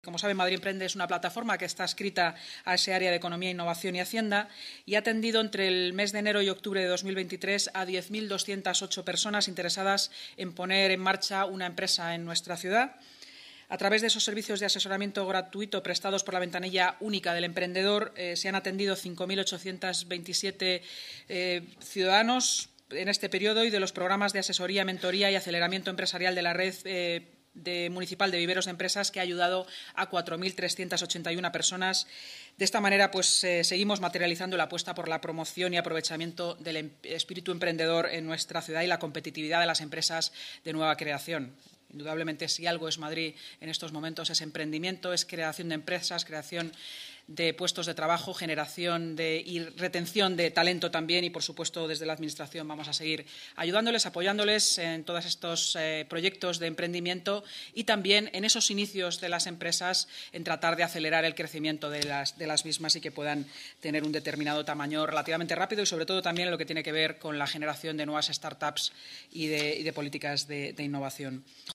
Como saben, Madrid Emprende es una plataforma que está adscrita a ese área de Economía, Innovación y Hacienda y ha atendido entre el mes de enero y octubre de 2023 a 10.208 personas interesadas en poner en marcha una empresa en nuestra ciudad. A través de esos servicios de asesoramiento gratuito prestados por la ventanilla única del emprendedor, se han atendido 5.827 ciudadanos en este periodo, y de los programas de asesoría, mentoría y aceleramiento empresarial de la red municipal de viveros de empresas, que ha ayudado a 4.381 personas. De esta manera, seguimos materializando la apuesta por la promoción y aprovechamiento del espíritu emprendedor en nuestra ciudad y la competitividad de las empresas de nueva creación. Indudablemente, si algo es Madrid en estos momentos, es emprendimiento, es creación de empresas, creación de puestos de trabajo, generación y retención de talento también, y, por supuesto, desde la Administración vamos a seguir ayudándoles, apoyándoles en todos estos proyectos de emprendimiento y también en esos inicios de las empresas, en tratar de acelerar el crecimiento de las mismas y que puedan tener un determinado tamaño relativamente rápido, y sobre todo también en lo que tiene que ver con la generación de nuevas startups y de políticas de innovación.